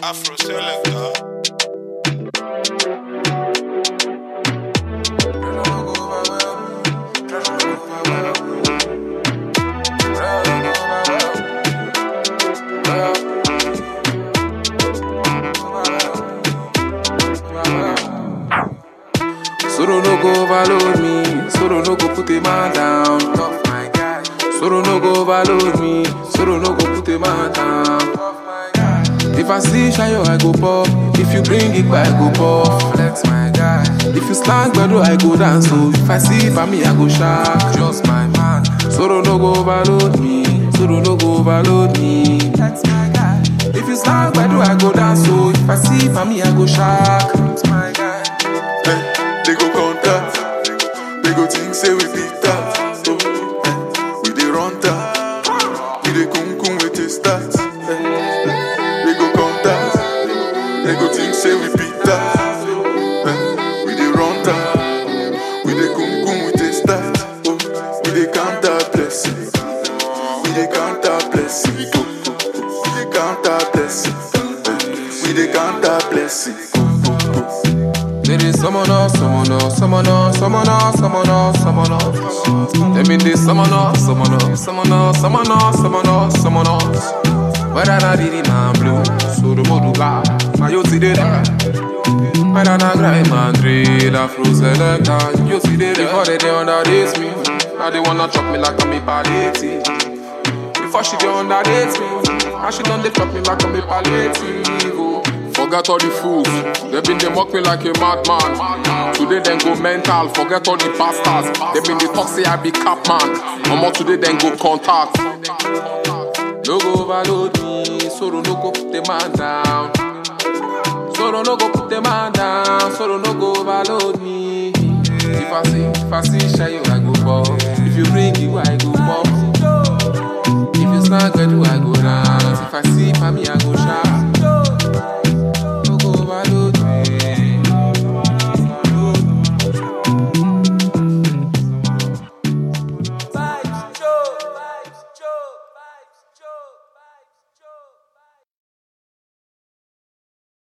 Afro Selector. Soro no go overload me, Soro no go put a man down. Tough my guy. Soro no go overload me, Soro no go put a man down. If I see Shayo, I go pop. If you bring it back, I go pop. Flex my guy. If you slang bedo, I go dance. So if I see for me, I go shark. Just my man. Soro no go overload me, Soro no go overload me. Flex my guy. If you slang bedo, I go dance. So if I see for me, I go shark. Just my guy. They go contact, they go think say we beat that. So, we dey run that, we dey kum with a start. They go contact, they go think say we beat that. We dey run that, we dey kum with a start. Oh, we dey count that blessing, we dey count that blessing. We dey count that blessing, we dey count that blessing. There is someone else. Let me do someone else. Whether I did it, man, blue, so the modular, my you see the whether I grind, man, drill, Afro Selector, you see the before they underdate me. Now they wanna chop me like I'm a palliative. Before she underdate me, now she done they chop me like I'm a palliative. Forget all the fools, they been they mock me like a madman. Today then go mental, forget all the bastards. They been they talk say I be cap man. No more today then go contact. No go overload me, Soro no go put the man down. Soro no go put the man down, Soro no go overload me. If I see Shayo, I go fall. If you bring it, I go